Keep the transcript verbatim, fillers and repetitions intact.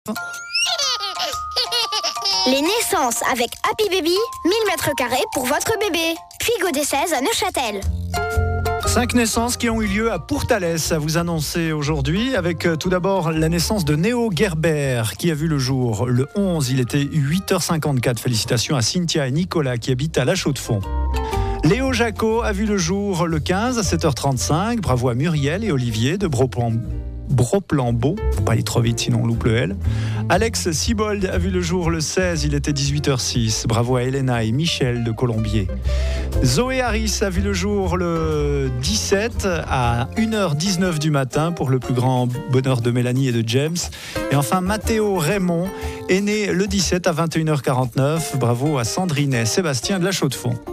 Les naissances avec Happy Baby, mille mètres carrés pour votre bébé. Puy des seize à Neuchâtel. Cinq naissances qui ont eu lieu à Pourtalès à vous annoncer aujourd'hui, avec tout d'abord la naissance de Néo Gerber qui a vu le jour le onze, il était huit heures cinquante-quatre. Félicitations à Cynthia et Nicolas qui habitent à La Chaux-de-Fonds. Léo Jacot a vu le jour le quinze à sept heures trente-cinq. Bravo à Muriel et Olivier de Broplan... Broplambeau. Faut pas aller trop vite sinon on loupe le L. Alex Sibold a vu le jour le seize, il était dix-huit heures six. Bravo à Elena et Michel de Colombier. Zoé Harris a vu le jour le dix-sept à une heure dix-neuf du matin pour le plus grand bonheur de Mélanie et de James. Et enfin Mathéo Raymond est né le dix-sept à vingt et une heures quarante-neuf. Bravo à Sandrine et Sébastien de La Chaux-de-Fonds.